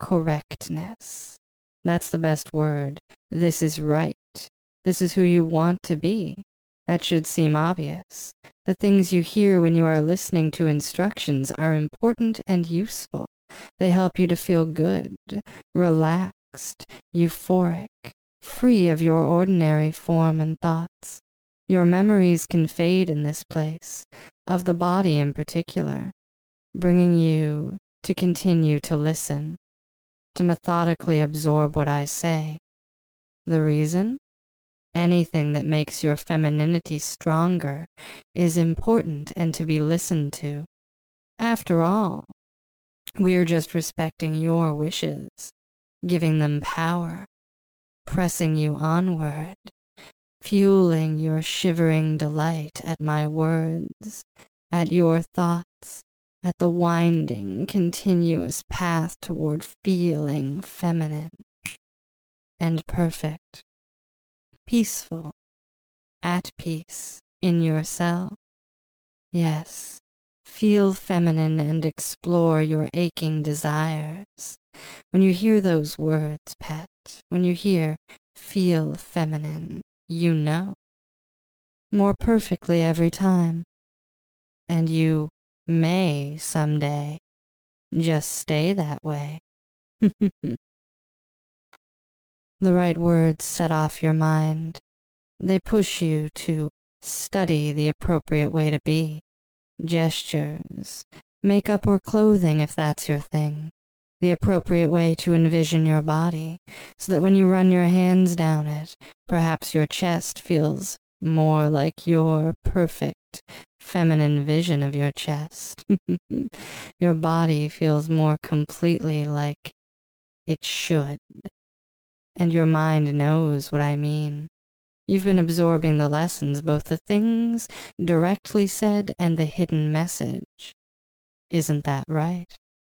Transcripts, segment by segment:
correctness. That's the best word. This is right. This is who you want to be. That should seem obvious. The things you hear when you are listening to instructions are important and useful. They help you to feel good, relaxed, euphoric, free of your ordinary form and thoughts. Your memories can fade in this place, of the body in particular, bringing you to continue to listen, to methodically absorb what I say. The reason? Anything that makes your femininity stronger is important and to be listened to. After all, we're just respecting your wishes, giving them power, pressing you onward, fueling your shivering delight at my words, at your thoughts, at the winding, continuous path toward feeling feminine and perfect, peaceful, at peace in yourself. Yes, feel feminine and explore your aching desires. When you hear those words, pet, when you hear feel feminine, you know. More perfectly every time. And you may someday just stay that way. The right words set off your mind. They push you to study the appropriate way to be. Gestures, makeup or clothing if that's your thing. The appropriate way to envision your body, so that when you run your hands down it, perhaps your chest feels more like your perfect feminine vision of your chest. Your body feels more completely like it should. And your mind knows what I mean. You've been absorbing the lessons, both the things directly said and the hidden message. Isn't that right?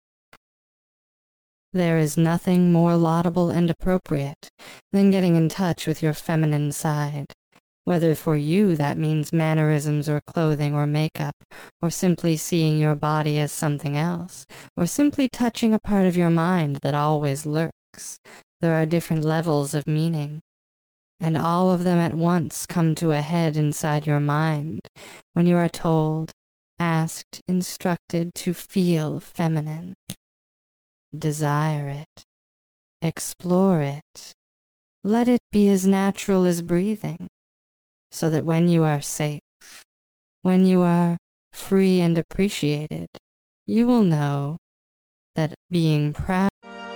There is nothing more laudable and appropriate than getting in touch with your feminine side. Whether for you that means mannerisms or clothing or makeup, or simply seeing your body as something else, or simply touching a part of your mind that always lurks. There are different levels of meaning, and all of them at once come to a head inside your mind when you are told, asked, instructed to feel feminine. Desire it. Explore it. Let it be as natural as breathing, so that when you are safe, when you are free and appreciated, you will know that being proud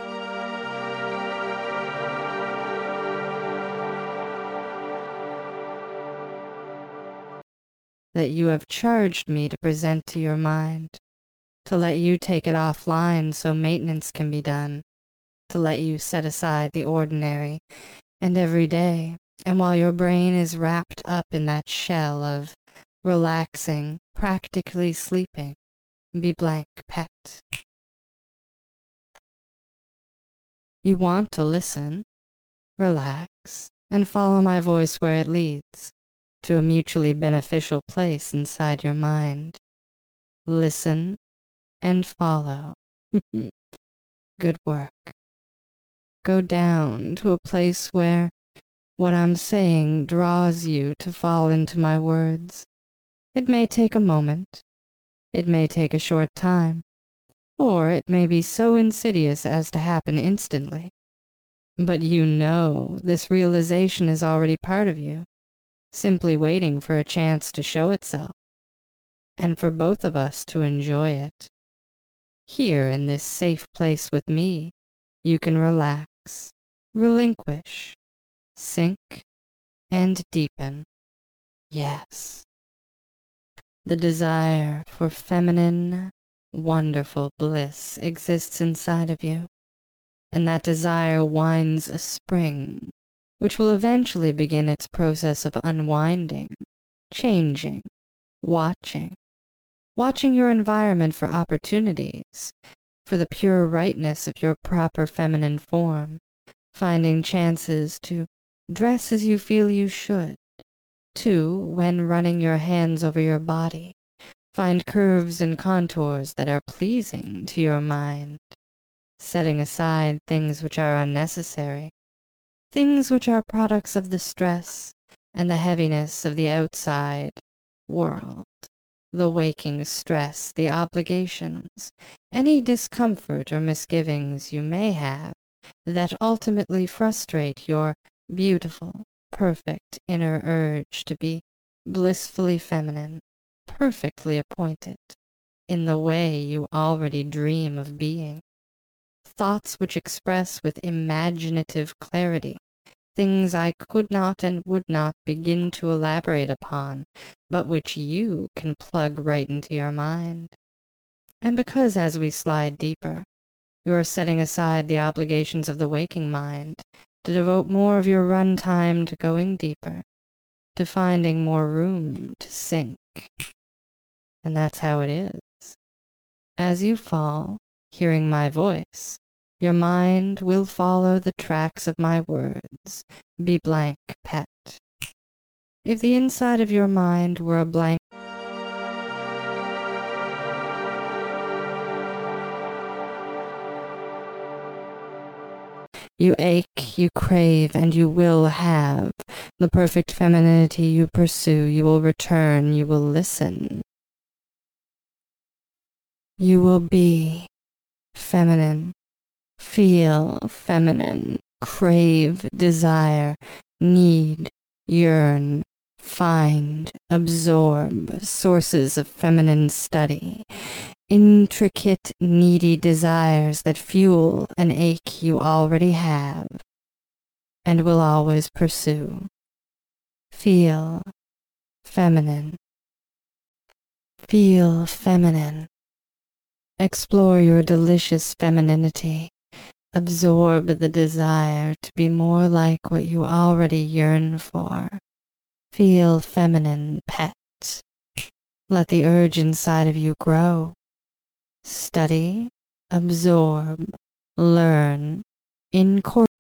that you have charged me to present to your mind, to let you take it offline so maintenance can be done, to let you set aside the ordinary and everyday, and while your brain is wrapped up in that shell of relaxing, practically sleeping, be blank, pet. You want to listen, relax, and follow my voice where it leads, to a mutually beneficial place inside your mind. Listen and follow. Good work. Go down to a place where what I'm saying draws you to fall into my words. It may take a moment. It may take a short time. Or it may be so insidious as to happen instantly. But you know this realization is already part of you, simply waiting for a chance to show itself, and for both of us to enjoy it. Here in this safe place with me, you can relax, relinquish, sink, and deepen. Yes. The desire for feminine, wonderful bliss exists inside of you, and that desire winds a spring, which will eventually begin its process of unwinding, changing, watching your environment for opportunities, for the pure rightness of your proper feminine form, finding chances to dress as you feel you should, to, when running your hands over your body, find curves and contours that are pleasing to your mind. setting aside things which are unnecessary, things which are products of the stress and the heaviness of the outside world, the waking stress, the obligations, any discomfort or misgivings you may have that ultimately frustrate your beautiful, perfect inner urge to be blissfully feminine, perfectly appointed, in the way you already dream of being. Thoughts which express with imaginative clarity things I could not and would not begin to elaborate upon, but which you can plug right into your mind. And because as we slide deeper, you are setting aside the obligations of the waking mind to devote more of your run time to going deeper, to finding more room to sink. And that's how it is. As you fall, hearing my voice, your mind will follow the tracks of my words. Be blank, pet. If the inside of your mind were a blank, you ache, you crave, and you will have the perfect femininity you pursue. You will return, you will listen. You will be feminine, feel feminine, crave, desire, need, yearn, find, absorb sources of feminine study, intricate, needy desires that fuel an ache you already have and will always pursue. Feel feminine. Feel feminine. Explore your delicious femininity. Absorb the desire to be more like what you already yearn for. Feel feminine, pet. Let the urge inside of you grow. Study, absorb, learn, incorporate.